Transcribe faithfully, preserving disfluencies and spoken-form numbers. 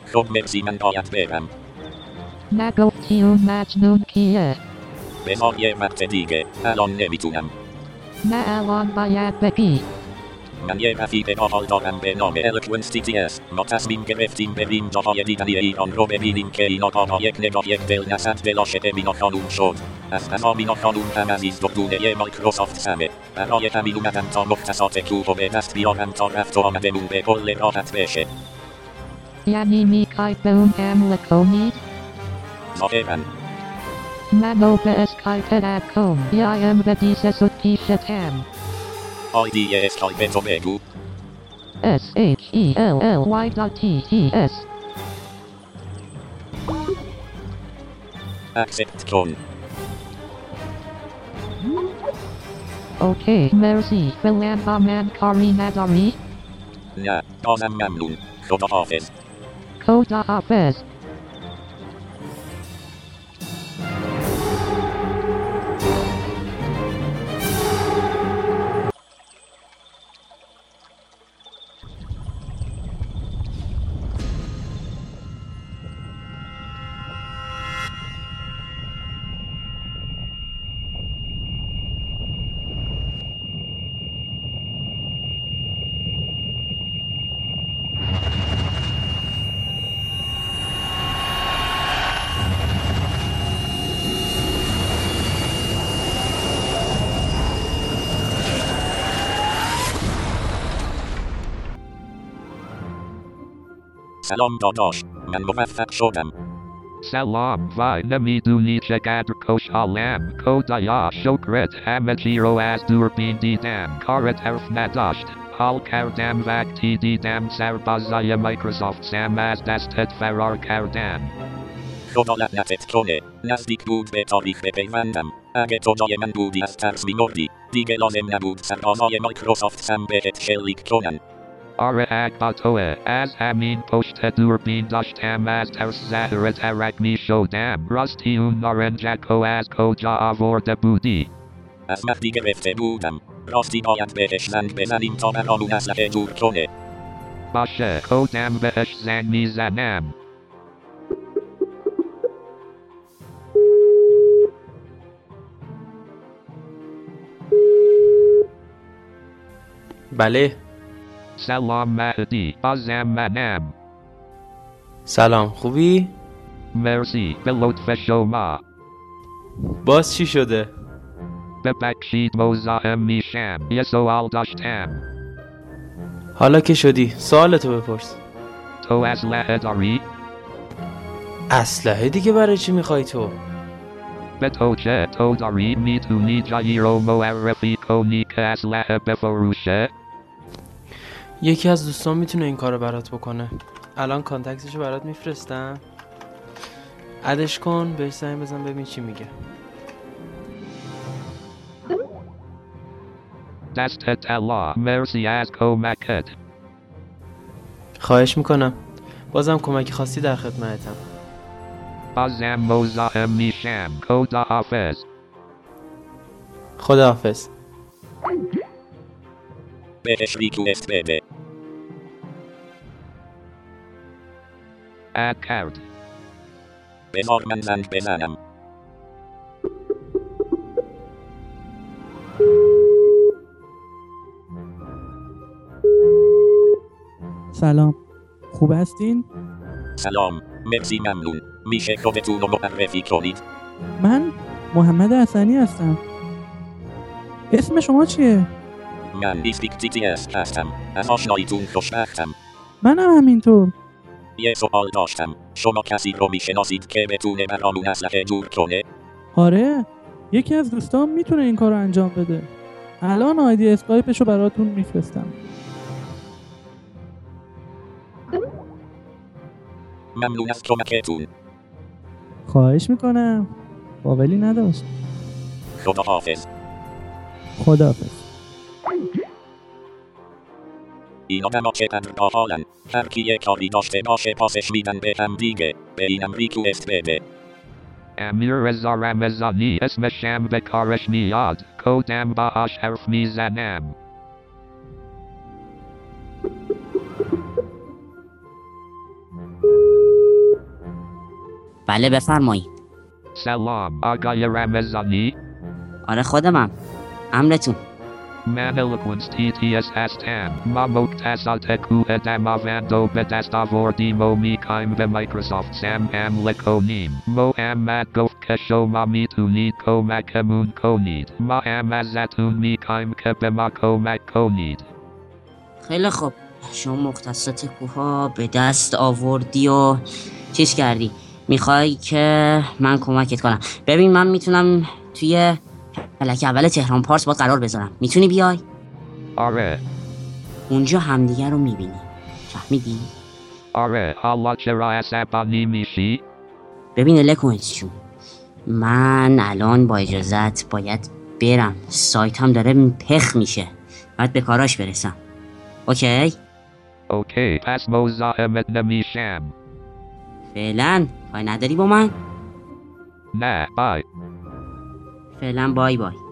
خب مرسی من باید برم. نگفتی اون مجنون کیه؟ بذار یه وقت دیگه، الان نمیتونم. نه الان باید بگی. من یه رفیق باحال دارم به نام الکونس تی تی اس. ما تصمیم گرفتیم بریم جاهای دیدنی ایران رو ببینیم که اینا با یک نگاه یک دل نصد دل عاشق مینا خانوم شد. از قضا مینا خانوم هم عزیز دختونه مایکروسافت سمه. برای همین اومدم تا مختصات تو رو به دست بیارم تا رفت و آمدمون به کل راحت بشه. یعنی میخوای به اون حمله کنید؟ ظاهراً. منو به اسکایپ اد کن. بیایم به دیسه زود پیشتم. آیدی اسکایپ تو بگو. S H E L L Y dot T T S. اکسپت کن. اوکی مرسی. فعلا با من کاری نداری؟ نه بازم ممنون. خداحافظ. خداحافظ. سلام داداش، من موفق شدم. سلام و نمیدونی چقدر خوشحالم. خدایا شکرت همه چی رو از دوربین دیدم. کارت حرف نداشت. حال کردم وقتی دیدم سربازای مایکروسافت سم از دستت فرار کردن. خدا لعنتت کنه. نزدیک بود به تاریخ بپیوندم. اگه تو جای من بودی از ترس میمردی. دیگه لازم نبود سربازای مایکروسافت سم بهت شلیک کنن. آره حق با توه. از همین پشت دوربین داشتم از ترس زهره ترک می شدم. راستی اون نارنجکو از کجا آورده بودی؟ از مهدی گرفته بودم. راستی باید بهش زنگ بزنیم تا برامون اسلحه جور کنه. باشه خودم بهش زنگ میزنم. بله. سلام مهدی، بازم منم. سلام، خوبی؟ مرسی به لطف شما. باز چی شده؟ ببخشید مزاحم میشم، یه سوال داشتم. حالا که شدی سوالتو بپرس. تو اسلحه داری؟ اسلحه دیگه برای چی میخوای تو؟ به تو چه؟ تو داری میتونی جایی رو معرفی کنی که اسلحه بفروشه؟ یکی از دوستان میتونه این کارو برات بکنه. الان کانتکتشو برات میفرستم. ادش کن، بهش زنگ بزن ببین چی میگه. دستت طلا، مرسی از کمکت. خواهش میکنم. بازم کمکی خواستی در خدمتم. بازم مزاحم میشم. خداحافظ. خداحافظ. بهش ریکوست بده. اد کرد. بذار من زنگ بزنم. سلام، خوب هستین؟ سلام، مرسی ممنون. میشه خودتون رو معرفی کنید؟ من محمد حسنی هستم. اسم شما چیه؟ من ایستیک تی تی اس هستم. از آشناییتون خوشبختم. منم همینطور. یه سوال داشتم. شما کسی رو میشناسید که بتونه برامون اسلحه جور کنه؟ آره، یکی از دوستان میتونه این کار رو انجام بده. الان آیدی اسکایپشو براتون میفرستم. ممنون از کمکتون. خواهش میکنم. قابلی نداشت. خداحافظ. خداحافظ. این آدم چقدر باحالن. هر کی یه کاری داشته باشه پاسش میدن به هم دیگه. به اینم ریکوست بده. امیر رضا رمضانی اسمشم به کارش میاد. کدم باهاش حرف میزنم. بله بفرمایید. سلام آقای رمضانی. آره خودمم. امرتون. من الکوینس تی تی اس هستم. ما مختصات کوه دماوند به دست آوردیم و میخوایم به مایکروسافت سم حمله کنیم. محمد گفت که شما میتونید کمکمون کنید. ما هم ازتون میخوایم که به ما کمک کنید. خیلی خوب. شما مختصات کوه به دست آوردی و چیز کردی. میخوای که من کمکت کنم. ببین من میتونم توی فلک اول تهران پارس با قرار بذارم. میتونی بیای؟ آره. اونجا همدیگه رو میبینی. فهمیدی؟ آره. حالا چرا عصبانی میشی؟ ببین الکوینس جون، من الان با اجازت باید برم. سایت هم داره پخ میشه. باید به کاراش برسم. اوکی؟ اوکی پس مزاحمت نمیشم. فعلا کاری نداری با من؟ نه بای. فعلا بای بای.